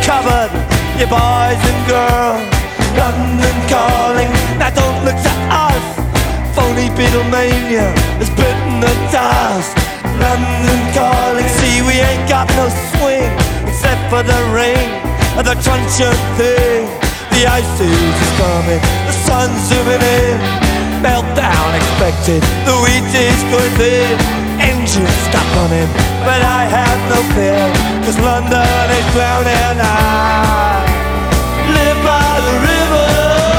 covered, you boys and girls. London calling, now don't look to us. Phony Beatlemania has bitten the dust. London calling, see we ain't got no swing except for the ring and the truncheon thing. The ice age is coming, the sun's zooming in. Meltdown expected, the wheat is going thin. Engines stop running, but I have no fear, 'cause London is drowning. I live by the river,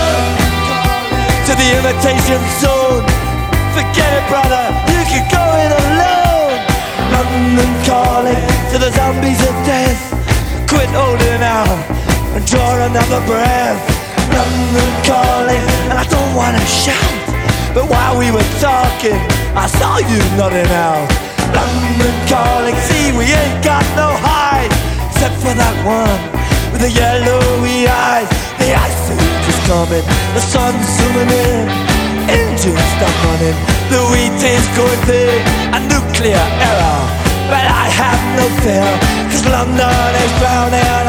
to the imitation zone. Forget it, brother, you can go it alone. London calling to the zombies of death. Quit holding out and draw another breath. London calling, and I don't wanna shout, but while we were talking, I saw you nodding out. London calling, see we ain't got no hide, except for that one with the yellowy eyes. The ice age is coming, the sun's zooming in. Engines stop running, the wheat is going thin. A nuclear error, but I have no fear, 'cause London is drowning.